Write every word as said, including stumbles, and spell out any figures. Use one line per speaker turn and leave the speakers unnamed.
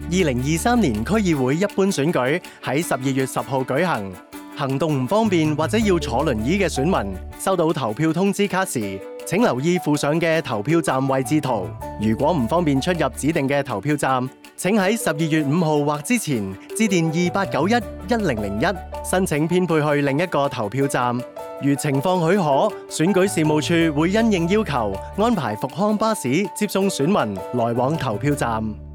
二零二三年區議會一般選舉喺十二月十號舉行。行動唔方便或者要坐輪椅嘅選民，收到投票通知卡時，請留意附上嘅投票站位置圖。如果唔方便出入指定嘅投票站，請喺十二月五號或之前致電二八九一一零零一申請編配去另一個投票站。如情況許可，選舉事務處會因應要求安排復康巴士接送選民來往投票站。